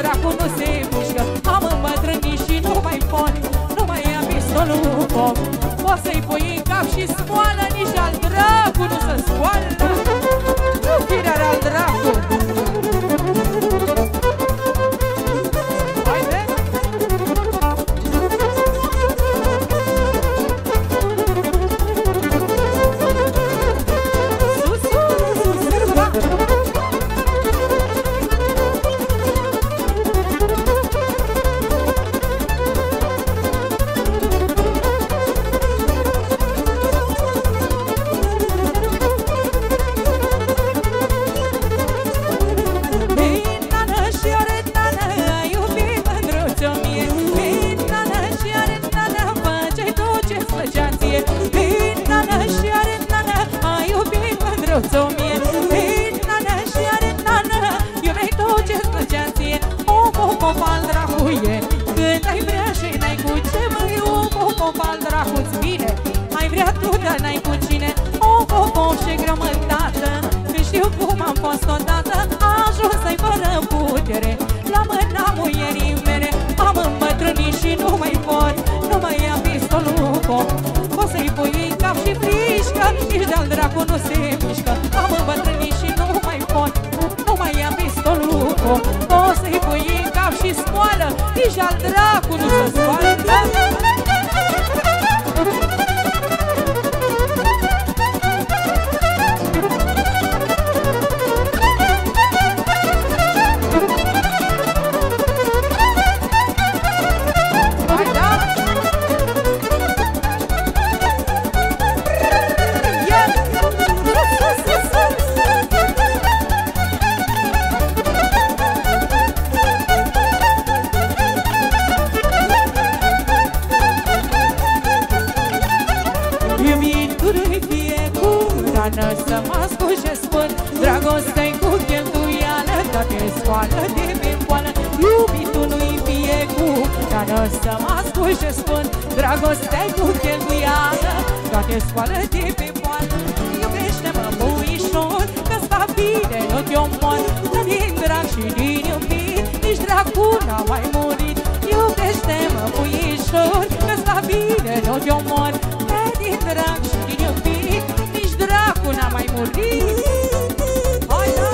dracu nu se mișcă. Am îmbătrânit și nu mai pot, nu mai am pistolul cu foc. O să-i pui în cap și smoală, nici al dracu nu se scoală. Nu firea al dracu. Nici al dracu nu se scoală. Să mă ascult ce spun, dragoste-i cu cheltuială, toate scoală de pe poală. Iubitul nu-i fie cu rană, să mă ascult ce spun, dragoste-i cu cheltuială, toate scoală de pe poală. Iubește-mă, puișor, că-ți va bine, nu te omor, că din drag și din iubit, nici dracu n-a mai murit. Iubește-mă, puișor, că-ți va bine, nu te omor, că din drag și din iubit, dracu n-a mai murit. Hai, da!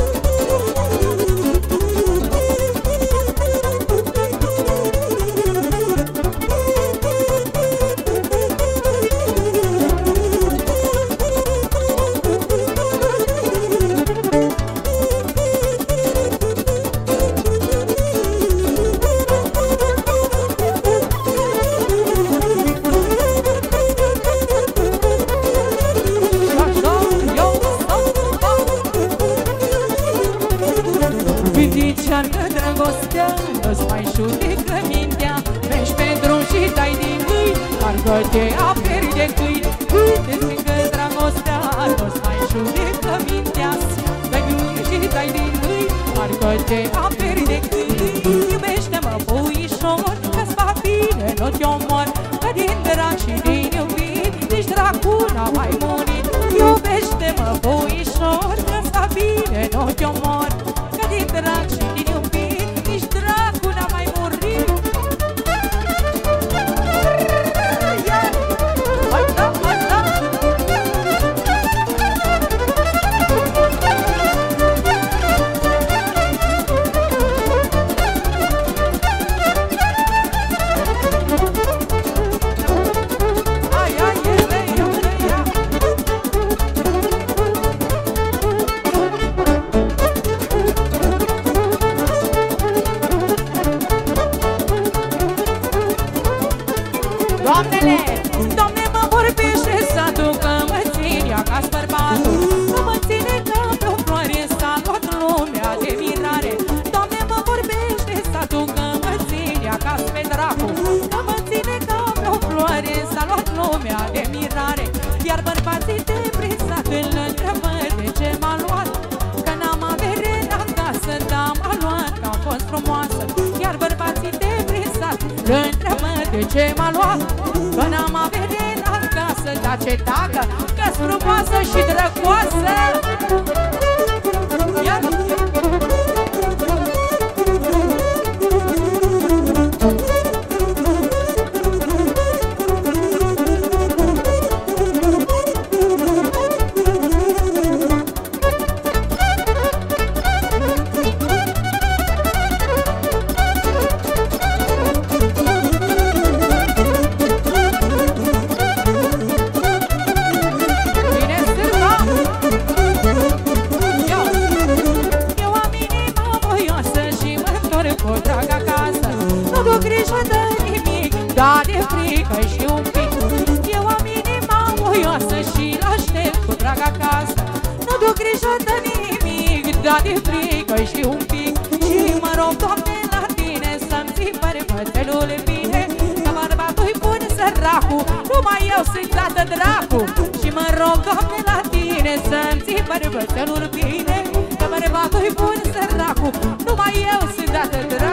Îți mai judecă mintea, mergi pe drum și dai din mâini, parcă te aperi de câini. Gândește că dragostea îți mai judecă mintea, pe drum și dai din mâini, parcă te aperi de câini. Iubește-mă, puișor, că-ți va bine, nu te omor, că din drag și din iubit, nici dracu n-a mai murit. Iubește-mă, puișor, că-ți va bine, nu te omor, că din drag și din iubit, nici dracu n-a mai murit. Hai da, hai da! Hai, hai, Doamnele, Doamne, mă vorbește satul, că mă ține acasă bărbatul, că mă ține ca pe-o floare, s-a luat lumea de mirare. Doamne, mă vorbește satul, că mă ține acasă pe dracu, că mă ține ca pe-o floare, s-a luat lumea de mirare. Iar bărbații de prin sat îl întreabă de ce m-a luat, că n-am avere în acasă, dar m-a luat, că am fost frumoasă. Iar bărbații de prin sat îl întreabă de ce m-a luat, că n-am avere în acasă, dar ce dacă, că-s frumoasă și drăgoasă. Iar frică și un pic. Eu am inima voioasă și l-aștept cu drag acasă. Nu duc grijă de nimic, dar de frică și un pic. Și mă rog, Doamne, la tine să-mi ții bărbățelul bine, că bărbatul-i bun săracu, numai eu sunt dată dracu. Și mă rog, Doamne, la tine să-mi ții bărbățelul bine, că bărbatul-i bun săracu, numai eu sunt dată dracu.